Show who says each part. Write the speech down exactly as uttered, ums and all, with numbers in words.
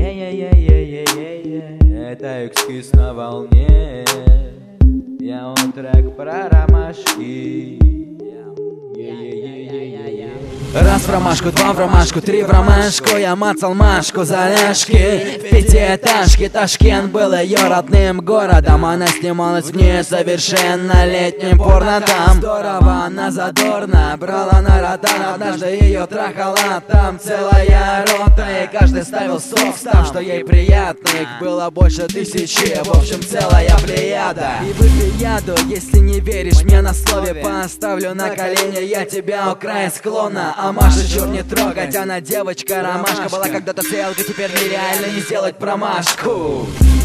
Speaker 1: Е-е-е-е-е-е-е. Это экскиз на волне. Я он трек про ромашки.
Speaker 2: Раз в ромашку, два в ромашку, три в ромашку. Я мацал Машку за ляжки в пятиэтажке. Ташкент был ее родным городом. Она снималась в несовершеннолетнем порно там. Здорово, она задорно брала на радар. Однажды ее трахала там целая рота. И каждый ставил стоп, став, что ей приятно. Их было больше тысячи, в общем целая плеяда. И выпей яду, если не веришь мне на слове. Поставлю на колени я тебя у края склона. А Маша чур не трогать, она девочка ромашка. Была когда-то стрелка, теперь нереально не сделать промашку.